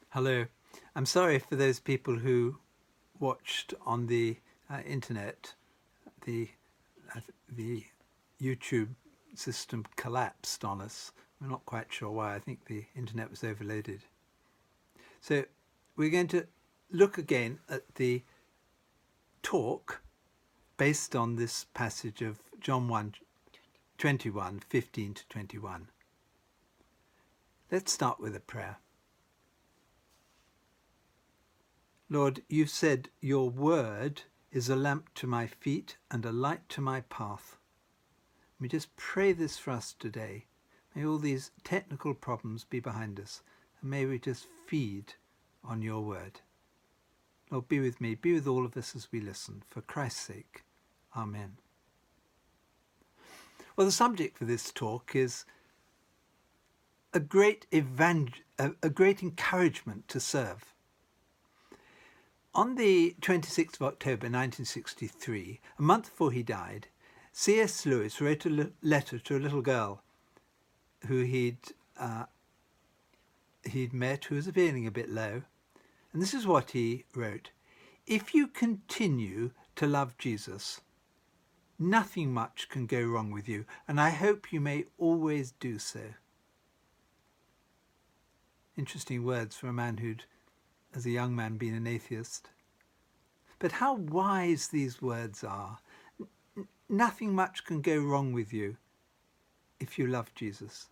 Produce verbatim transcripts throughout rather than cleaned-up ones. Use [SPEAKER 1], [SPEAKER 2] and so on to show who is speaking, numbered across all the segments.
[SPEAKER 1] Hello. I'm sorry for those people who watched on the uh, internet. The uh, the YouTube system collapsed on us. We're not quite sure why. I think the internet was overloaded. So we're going to look again at the talk based on this passage of John one, twenty-one, fifteen to twenty-one. Let's start with a prayer. Lord, you've said your word is a lamp to my feet and a light to my path. We just pray this for us today. May all these technical problems be behind us, and may we just feed on your word. Lord, be with me, be with all of us as we listen. For Christ's sake, amen. Well, the subject for this talk is a great evangel- a, a great encouragement to serve. On the twenty-sixth of October nineteen sixty-three, a month before he died, C S Lewis wrote a l- letter to a little girl who he'd uh, he'd met, who was feeling a bit low. And this is what he wrote: "If you continue to love Jesus, nothing much can go wrong with you, and I hope you may always do so." Interesting words for a man who'd, as a young man, been an atheist. But how wise these words are. N- nothing much can go wrong with you if you love Jesus.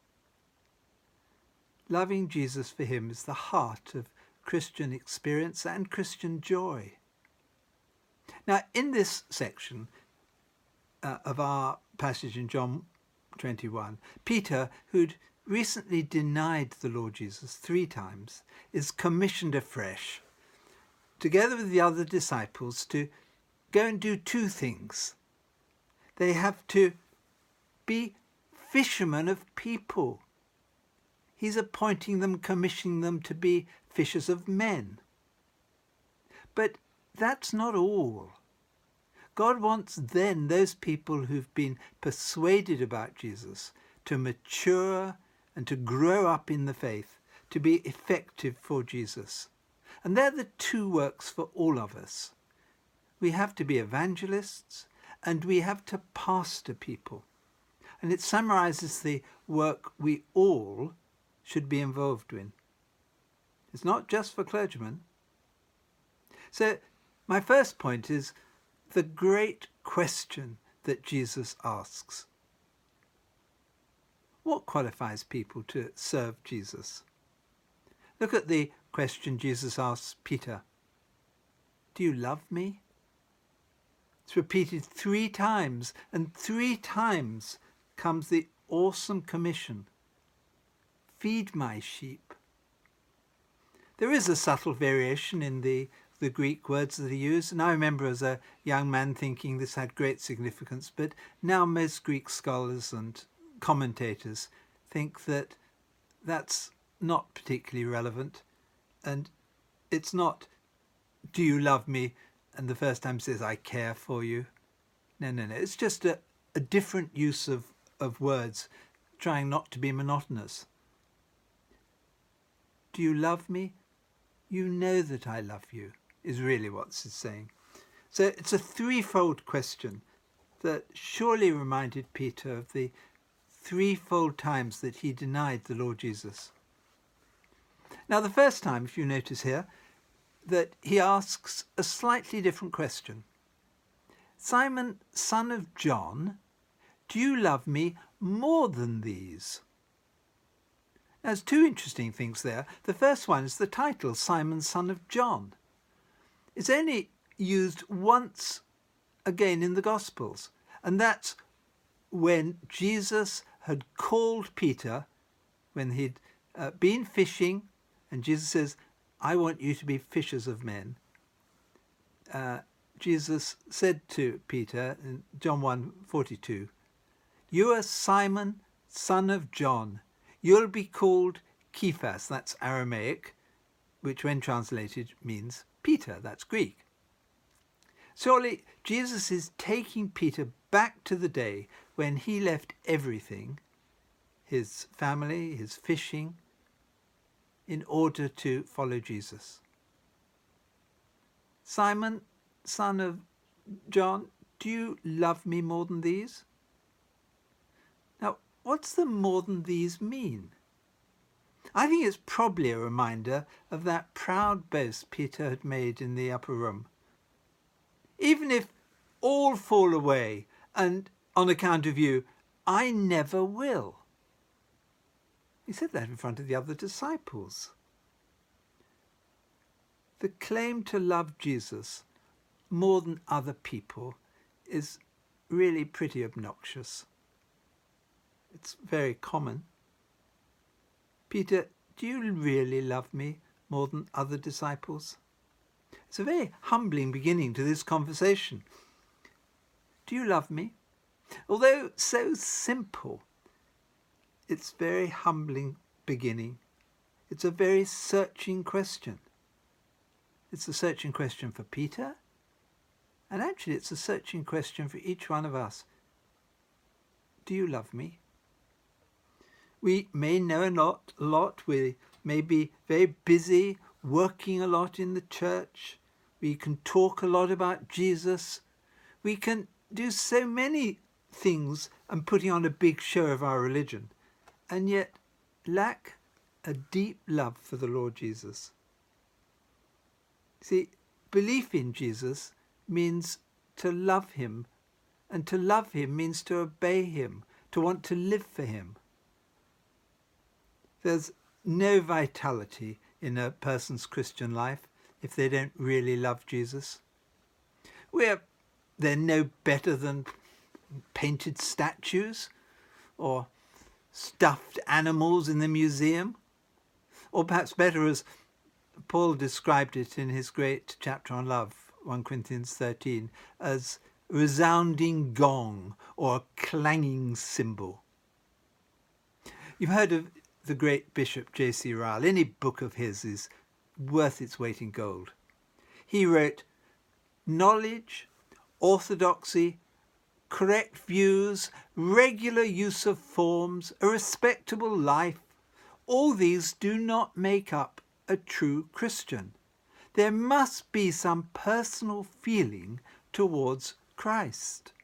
[SPEAKER 1] Loving Jesus for him is the heart of Christian experience and Christian joy. Now, in this section uh, of our passage in John twenty-one, Peter, who'd recently denied the Lord Jesus three times, is commissioned afresh, together with the other disciples, to go and do two things. They have to be fishermen of people. He's appointing them, commissioning them to be fishers of men. But that's not all. God wants then those people who've been persuaded about Jesus to mature and to grow up in the faith, to be effective for Jesus. And they're the two works for all of us. We have to be evangelists and we have to pastor people. And it summarizes the work we all should be involved in. It's not just for clergymen. So my first point is the great question that Jesus asks. What qualifies people to serve Jesus? Look at the question Jesus asks Peter. Do you love me? It's repeated three times, and three times comes the awesome commission. Feed my sheep. There is a subtle variation in the, the Greek words that are used, and I remember as a young man thinking this had great significance, but now most Greek scholars and commentators think that that's not particularly relevant, and it's not, do you love me? And the first time says, I care for you. No, no, no. It's just a, a different use of, of words, trying not to be monotonous. Do you love me? You know that I love you, is really what it's saying. So it's a threefold question that surely reminded Peter of the threefold times that he denied the Lord Jesus. Now, the first time, if you notice here, that he asks a slightly different question. Simon, son of John, do you love me more than these? Now, there's two interesting things there. The first one is the title, Simon, son of John. It's only used once again in the Gospels, and that's when Jesus had called Peter, when he'd uh, been fishing, and Jesus says, I want you to be fishers of men. Uh, Jesus said to Peter in John one forty-two, you are Simon, son of John. You'll be called Cephas, that's Aramaic, which when translated means Peter, that's Greek. Surely Jesus is taking Peter back to the day when he left everything, his family, his fishing, in order to follow Jesus? Simon, son of John, do you love me more than these? Now, what's the more than these mean? I think it's probably a reminder of that proud boast Peter had made in the upper room. Even if all fall away and on account of you, I never will. He said that in front of the other disciples. The claim to love Jesus more than other people is really pretty obnoxious. It's very common. Peter, do you really love me more than other disciples? It's a very humbling beginning to this conversation. Do you love me? Although so simple, it's a very humbling beginning. It's a very searching question. It's a searching question for Peter, and actually it's a searching question for each one of us. Do you love me? We may know a lot, a lot. We may be very busy, working a lot in the church. We can talk a lot about Jesus. We can do so many things and putting on a big show of our religion, and yet lack a deep love for the Lord Jesus. See, belief in Jesus means to love him, and to love him means to obey him, to want to live for him. There's no vitality in a person's Christian life if they don't really love Jesus. We're, they're no better than painted statues or stuffed animals in the museum, or perhaps better, as Paul described it in his great chapter on love, First Corinthians thirteen, as resounding gong or a clanging cymbal. You've heard of the great Bishop J C Ryle. Any book of his is worth its weight in gold. He wrote, knowledge, orthodoxy, correct views, regular use of forms, a respectable life, all these do not make up a true Christian. There must be some personal feeling towards Christ.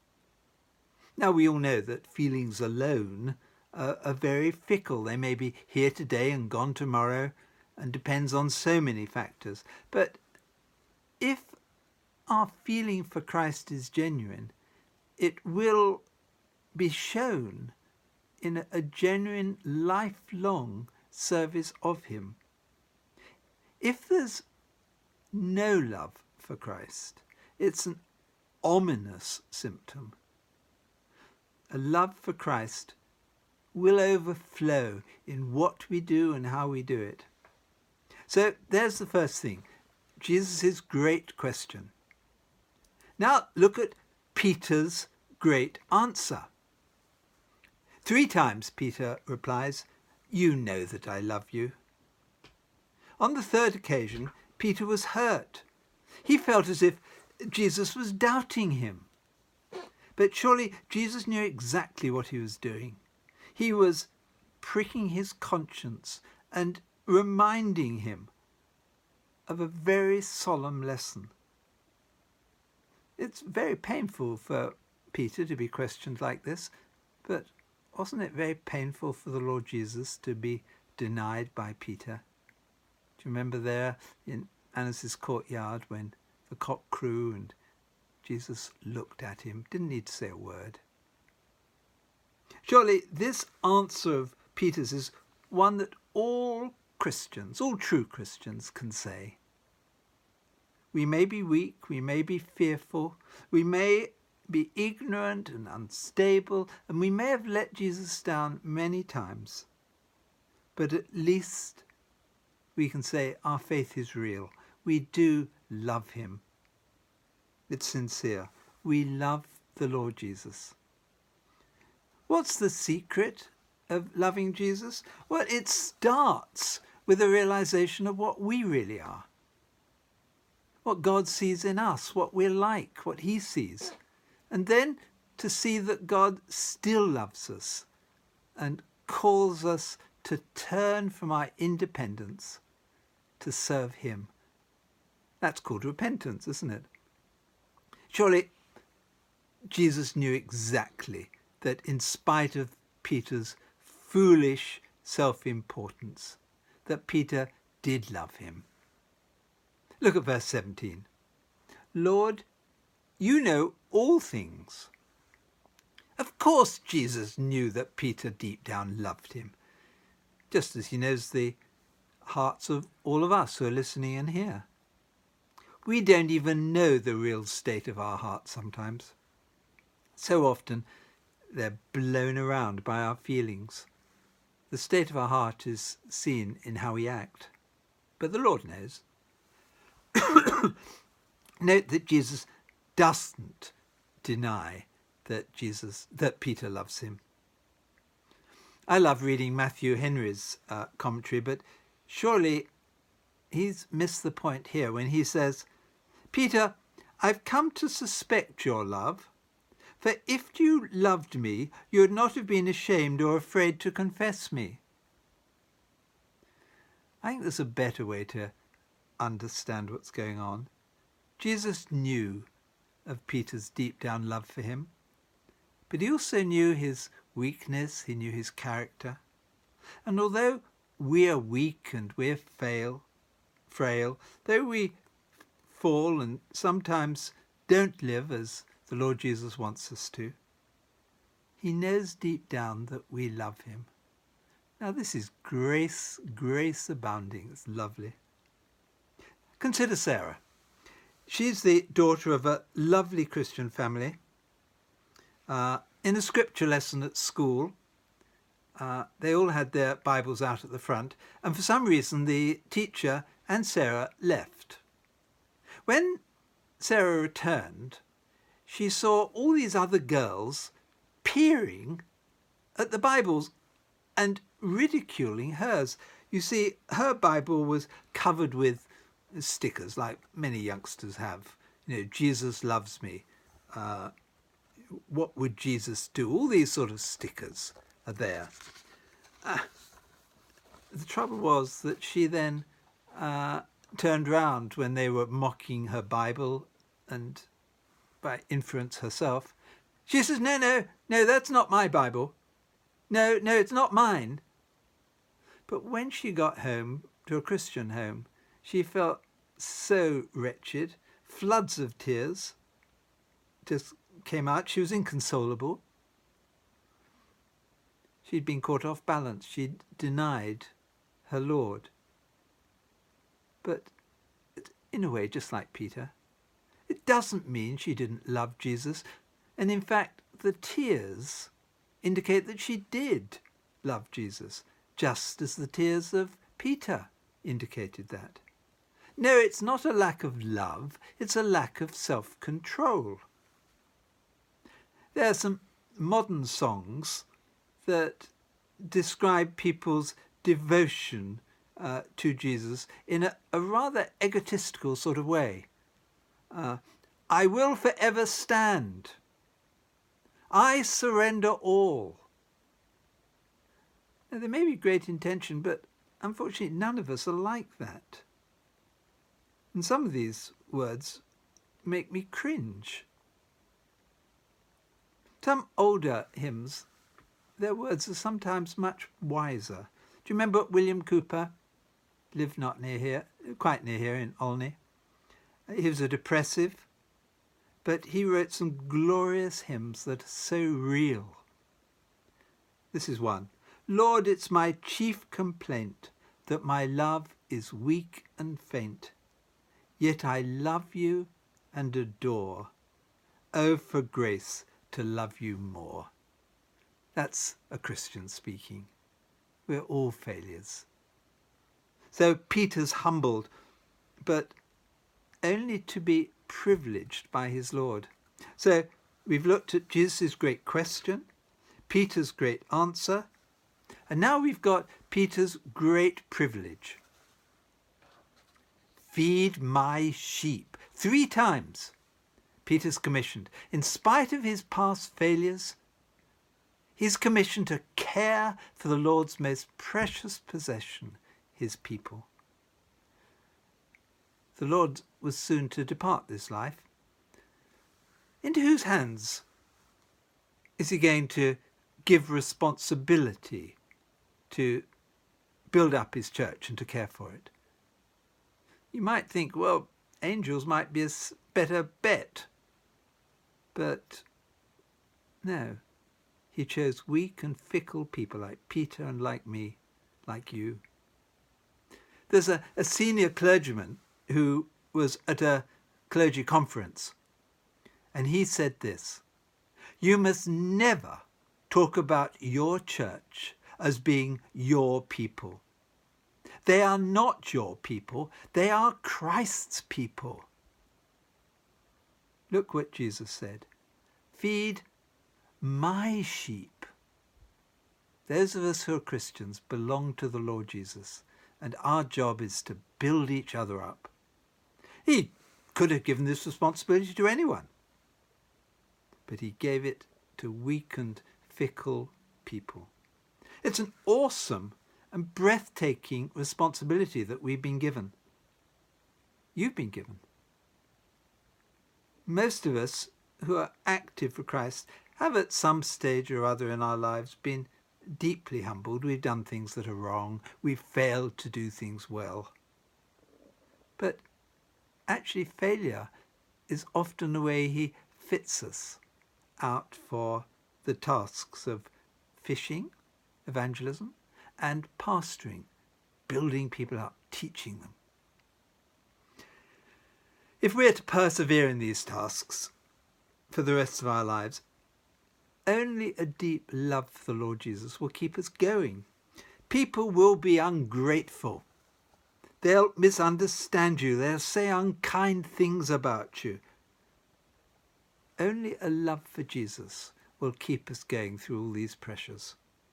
[SPEAKER 1] Now, we all know that feelings alone are, are very fickle. They may be here today and gone tomorrow, and depends on so many factors. But if our feeling for Christ is genuine, it will be shown in a, a genuine, lifelong service of him. If there's no love for Christ, it's an ominous symptom. A love for Christ will overflow in what we do and how we do it. So there's the first thing, Jesus' great question. Now look at Peter's great answer. Three times Peter replies, "You know that I love you." On the third occasion, Peter was hurt. He felt as if Jesus was doubting him. But surely Jesus knew exactly what he was doing. He was pricking his conscience and reminding him of a very solemn lesson. It's very painful for Peter to be questioned like this, but wasn't it very painful for the Lord Jesus to be denied by Peter? Do you remember there in Annas' courtyard when the cock crew and Jesus looked at him, didn't need to say a word? Surely this answer of Peter's is one that all Christians, all true Christians, can say. We may be weak, we may be fearful, we may be ignorant and unstable, and we may have let Jesus down many times. But at least we can say our faith is real. We do love him. It's sincere. We love the Lord Jesus. What's the secret of loving Jesus? Well, it starts with a realization of what we really are. What God sees in us, what we're like, what he sees. And then to see that God still loves us and calls us to turn from our independence to serve him. That's called repentance, isn't it? Surely Jesus knew exactly that in spite of Peter's foolish self-importance, that Peter did love him. Look at verse seventeen. Lord, you know all things. Of course Jesus knew that Peter deep down loved him, just as he knows the hearts of all of us who are listening and here. We don't even know the real state of our hearts sometimes. So often they're blown around by our feelings. The state of our heart is seen in how we act. But the Lord knows. Note that Jesus doesn't deny that Jesus, that Peter loves him. I love reading Matthew Henry's uh, commentary, but surely he's missed the point here when he says, Peter, I've come to suspect your love, for if you loved me, you would not have been ashamed or afraid to confess me. I think there's a better way to understand what's going on. Jesus knew of Peter's deep down love for him, but he also knew his weakness, he knew his character. And although we are weak and we're fail, frail, though we fall and sometimes don't live as the Lord Jesus wants us to, he knows deep down that we love him. Now this is grace, grace abounding. It's lovely. Consider Sarah. She's the daughter of a lovely Christian family. Uh, in a scripture lesson at school, uh, they all had their Bibles out at the front, and for some reason the teacher and Sarah left. When Sarah returned, she saw all these other girls peering at the Bibles and ridiculing hers. You see, her Bible was covered with stickers, like many youngsters have. You know, Jesus loves me. Uh, what would Jesus do? All these sort of stickers are there. Uh, the trouble was that she then uh, turned round when they were mocking her Bible and by inference herself. She says, no, no, no, that's not my Bible. No, no, it's not mine. But when she got home, to a Christian home, she felt so wretched. Floods of tears just came out. She was inconsolable. She'd been caught off balance. She'd denied her Lord. But in a way, just like Peter, it doesn't mean she didn't love Jesus. And in fact, the tears indicate that she did love Jesus, just as the tears of Peter indicated that. No, it's not a lack of love, it's a lack of self-control. There are some modern songs that describe people's devotion uh, to Jesus in a, a rather egotistical sort of way. Uh, I will forever stand. I surrender all. Now, there may be great intention, but unfortunately none of us are like that. And some of these words make me cringe. Some older hymns, their words are sometimes much wiser. Do you remember William Cowper? Lived not near here, quite near here in Olney. He was a depressive, but he wrote some glorious hymns that are so real. This is one. Lord, it's my chief complaint that my love is weak and faint. Yet I love you and adore. Oh, for grace to love you more. That's a Christian speaking. We're all failures. So Peter's humbled, but only to be privileged by his Lord. So we've looked at Jesus' great question, Peter's great answer, and now we've got Peter's great privilege. Feed my sheep. Three times Peter's commissioned. In spite of his past failures, He's commissioned to care for the Lord's most precious possession, his people. The Lord was soon to depart this life. Into whose hands is he going to give responsibility to build up his church and to care for it? You might think, well, angels might be a better bet. But no, he chose weak and fickle people like Peter and like me, like you. There's a, a senior clergyman who was at a clergy conference, and he said this: you must never talk about your church as being your people. They are not your people, they are Christ's people. Look what Jesus said: feed my sheep. Those of us who are Christians belong to the Lord Jesus, and our job is to build each other up. He could have given this responsibility to anyone, but he gave it to weak and fickle people. It's an awesome and breathtaking responsibility that we've been given. You've been given. Most of us who are active for Christ have at some stage or other in our lives been deeply humbled. We've done things that are wrong. We've failed to do things well. But actually, failure is often the way he fits us out for the tasks of fishing, evangelism, and pastoring, building people up, teaching them. If we're to persevere in these tasks for the rest of our lives, only a deep love for the Lord Jesus will keep us going. People will be ungrateful. They'll misunderstand you. They'll say unkind things about you. Only a love for Jesus will keep us going through all these pressures.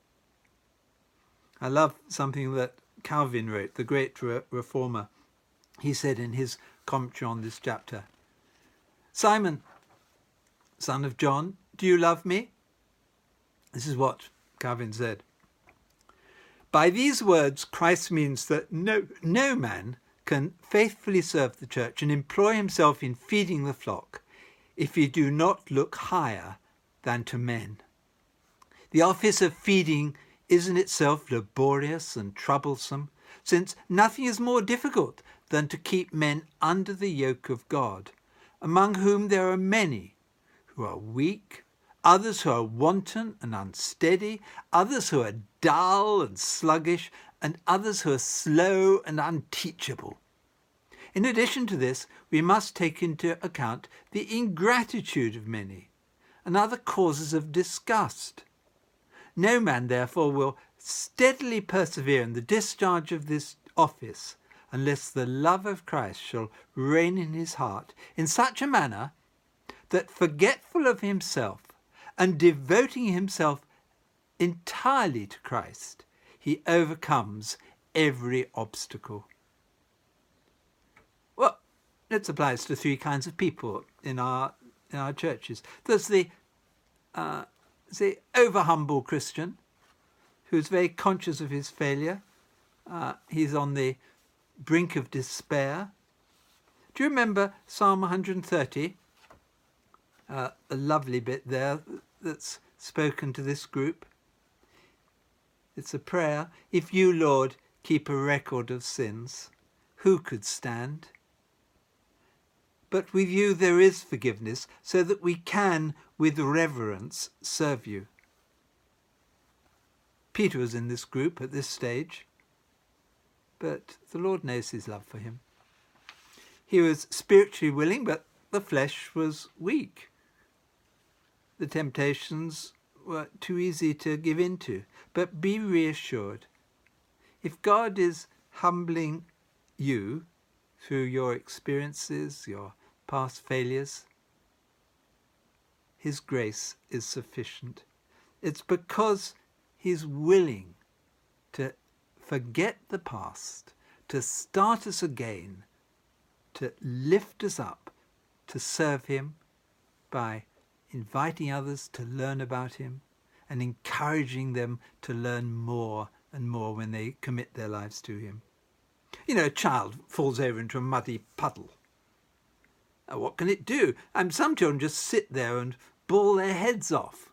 [SPEAKER 1] I love something that Calvin wrote, the great re- reformer. He said in his commentary on this chapter: Simon, son of John, do you love me? This is what Calvin said. By these words, Christ means that no, no man can faithfully serve the church and employ himself in feeding the flock if he do not look higher than to men. The office of feeding is in itself laborious and troublesome, since nothing is more difficult than to keep men under the yoke of God, among whom there are many who are weak, others who are wanton and unsteady, others who are dull and sluggish, and others who are slow and unteachable. In addition to this, we must take into account the ingratitude of many and other causes of disgust. No man, therefore, will steadily persevere in the discharge of this office unless the love of Christ shall reign in his heart in such a manner that, forgetful of himself and devoting himself entirely to Christ, he overcomes every obstacle. Well, this applies to three kinds of people in our in our churches. There's the uh, the over-humble Christian who's very conscious of his failure. Uh, he's on the brink of despair. Do you remember Psalm one hundred thirty? Uh, a lovely bit there that's spoken to this group. It's a prayer. If you, Lord, keep a record of sins, who could stand? But with you there is forgiveness, so that we can, with reverence, serve you. Peter was in this group at this stage, but the Lord knows his love for him. He was spiritually willing, but the flesh was weak. The temptations were too easy to give in to. But be reassured. If God is humbling you through your experiences, your past failures, his grace is sufficient. It's because he's willing to forget the past, to start us again, to lift us up, to serve him by inviting others to learn about him and encouraging them to learn more and more when they commit their lives to him. You know, a child falls over into a muddy puddle. Now, what can it do? And some children just sit there and bawl their heads off.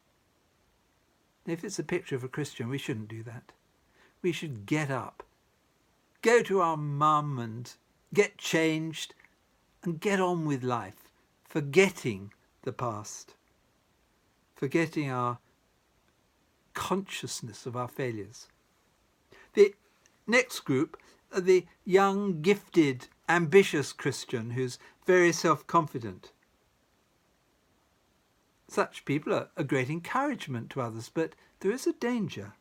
[SPEAKER 1] If it's a picture of a Christian, we shouldn't do that. We should get up, go to our mum and get changed and get on with life, forgetting the past, forgetting our consciousness of our failures. The next group are the young, gifted, ambitious Christian who's very self-confident. Such people are a great encouragement to others, but there is a danger.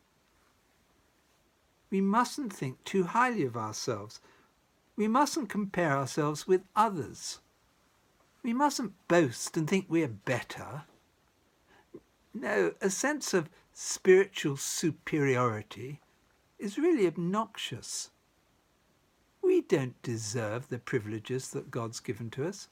[SPEAKER 1] We mustn't think too highly of ourselves. We mustn't compare ourselves with others. We mustn't boast and think we're better. No, a sense of spiritual superiority is really obnoxious. We don't deserve the privileges that God's given to us.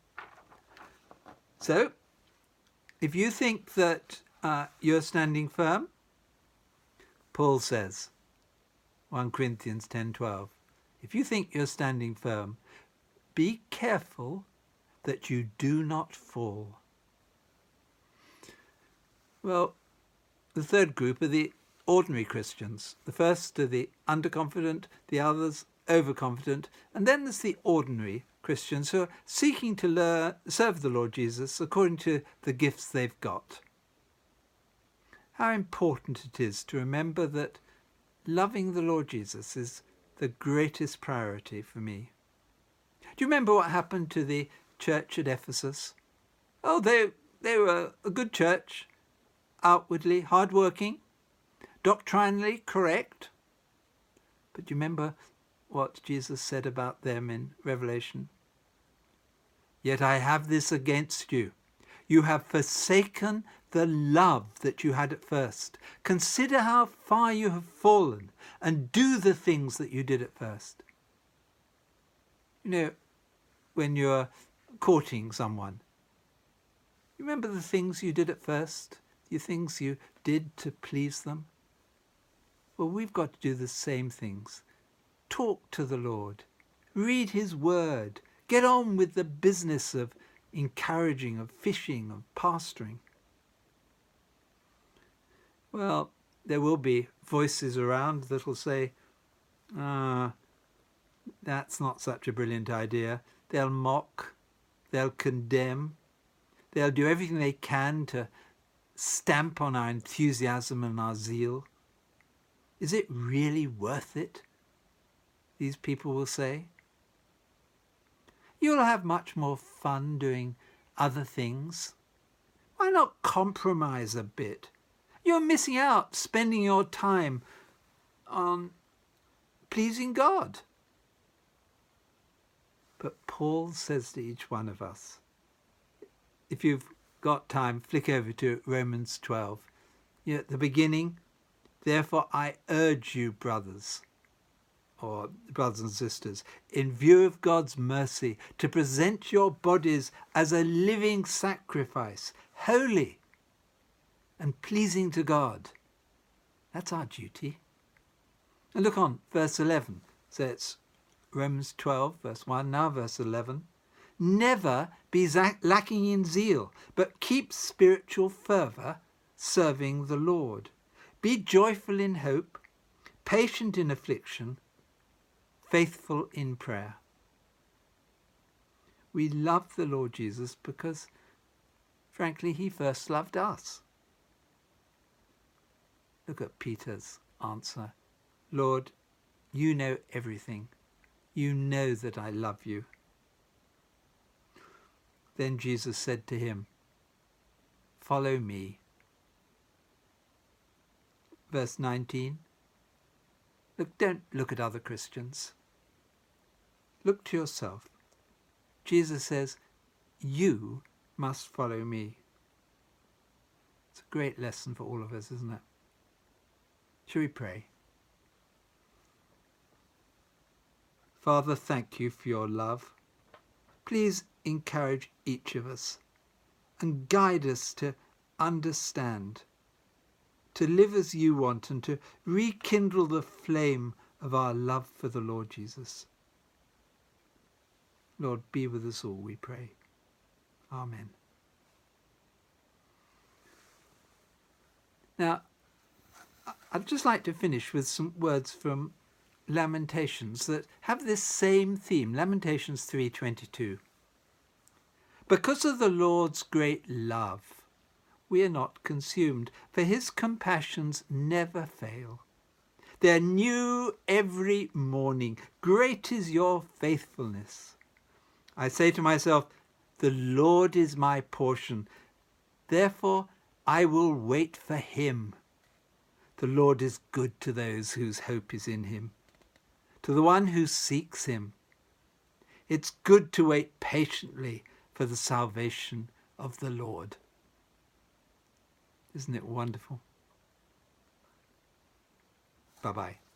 [SPEAKER 1] So, if you think that uh, you're standing firm, Paul says, First Corinthians ten twelve, if you think you're standing firm, be careful that you do not fall. Well, the third group are the ordinary Christians. The first are the underconfident, the others overconfident, and then there's the ordinary Christians who are seeking to learn, serve the Lord Jesus according to the gifts they've got. How important it is to remember that loving the Lord Jesus is the greatest priority for me. Do you remember what happened to the church at Ephesus? Oh, they, they were a good church, outwardly hardworking, doctrinally correct. But do you remember what Jesus said about them in Revelation? Yet I have this against you. You have forsaken the love that you had at first. Consider how far you have fallen and do the things that you did at first. You know, when you're courting someone, you remember the things you did at first, the things you did to please them? Well, we've got to do the same things. Talk to the Lord, read his word, get on with the business of encouraging, of fishing, of pastoring. Well, there will be voices around that will say, ah, that's not such a brilliant idea. They'll mock, they'll condemn, they'll do everything they can to stamp on our enthusiasm and our zeal. Is it really worth it? These people will say. You'll have much more fun doing other things. Why not compromise a bit? You're missing out spending your time on pleasing God. But Paul says to each one of us, if you've got time, flick over to Romans twelve. You know, at the beginning, therefore I urge you, brothers, or brothers and sisters, in view of God's mercy, to present your bodies as a living sacrifice, holy and pleasing to God. That's our duty. And look on, verse eleven. So it's Romans twelve, verse one, now verse eleven. Never be lacking in zeal, but keep spiritual fervour, serving the Lord. Be joyful in hope, patient in affliction, faithful in prayer. We love the Lord Jesus because, frankly, he first loved us. Look at Peter's answer. Lord, you know everything. You know that I love you. Then Jesus said to him, follow me. Verse nineteen. Look, don't look at other Christians. Look to yourself. Jesus says, you must follow me. It's a great lesson for all of us, isn't it? Shall we pray? Father, thank you for your love. Please encourage each of us and guide us to understand to live as you want and to rekindle the flame of our love for the Lord Jesus. Lord, be with us all, we pray. Amen. Now, I'd just like to finish with some words from Lamentations that have this same theme, Lamentations three twenty-two. Because of the Lord's great love, we are not consumed, for his compassions never fail. They are new every morning. Great is your faithfulness. I say to myself, the Lord is my portion. Therefore, I will wait for him. The Lord is good to those whose hope is in him, to the one who seeks him. It's good to wait patiently for the salvation of the Lord. Isn't it wonderful? Bye-bye.